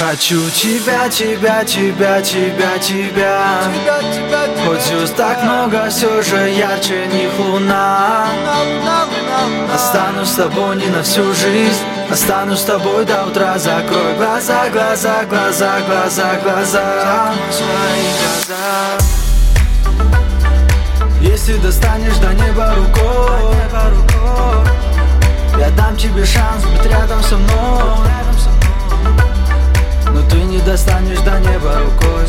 Хочу тебя, тебя, тебя, тебя, тебя. Хоть звезд так много, все же ярче них луна. Останусь с тобой не на всю жизнь, останусь с тобой до утра. Закрой глаза, глаза, глаза, глаза, глаза. Свои глаза. Если достанешь до неба рукой, я дам тебе шанс быть рядом со мной. Но ты не достанешь до неба рукой.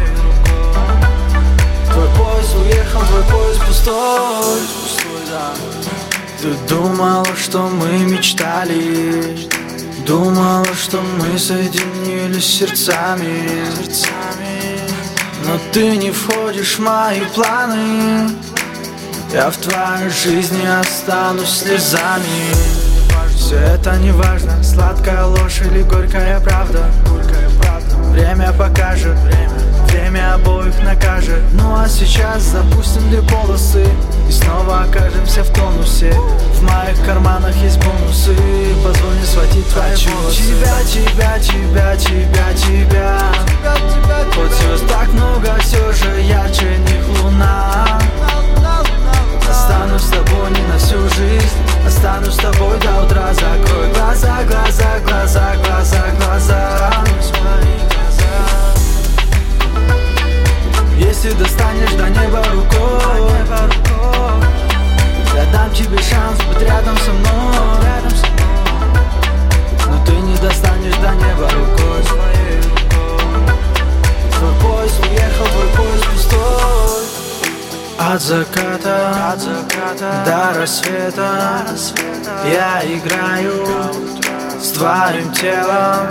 Твой поезд уехал, твой поезд пустой. Ты думала, что мы мечтали, думала, что мы соединились сердцами. Но ты не входишь в мои планы. Я в твоей жизни останусь слезами. Все это не важно, сладкая ложь или горькая правда. Время покажет, время обоих накажет. Ну а сейчас запустим две полосы и снова окажемся в тонусе. В моих карманах есть бонусы, позволь схватить твои волосы. Тебя, тебя, тебя, тебя, тебя. Хоть звезд так много, все же ярче них луна. Останусь с тобой не на всю жизнь, останусь с тобой до утра. Закрой глаза, глаза, глаза, глаза, глаза. Если достанешь до неба рукой, я дам тебе шанс быть рядом со мной. Но ты не достанешь до неба рукой. Твой поезд уехал, твой поезд пустой. От заката до рассвета я играю с твоим телом.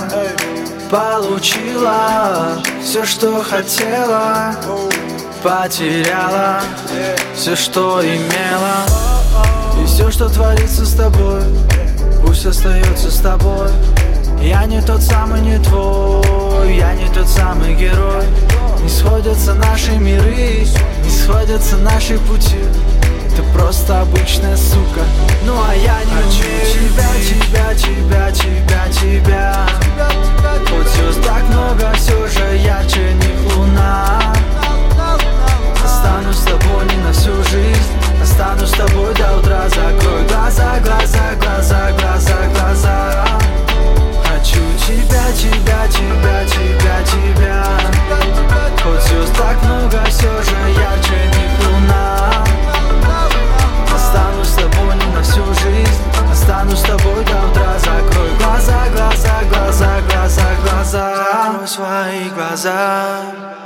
Получила все, что хотела, потеряла все, что имела. И все, что творится с тобой, пусть остается с тобой. Я не тот самый, не твой, я не тот самый герой. Не сходятся наши миры, не сходятся наши пути. Ты просто обычная сука, ну а я не умею. Тебя, тебя, тебя, тебя, тебя. Хоть звезд так много, все же ярче них луна. Останусь с тобой не на всю жизнь, останусь с тобой до утра. Закрой глаза, глаза, глаза, глаза, глаза. Хочу тебя, тебя, тебя, тебя, тебя. Хоть звезд так много, все же ярче них луна. Останусь с тобой не на всю жизнь, останусь с тобой до утра. Закрой глаза, глаза, глаза, глаза, глаза. Закрой свои глаза.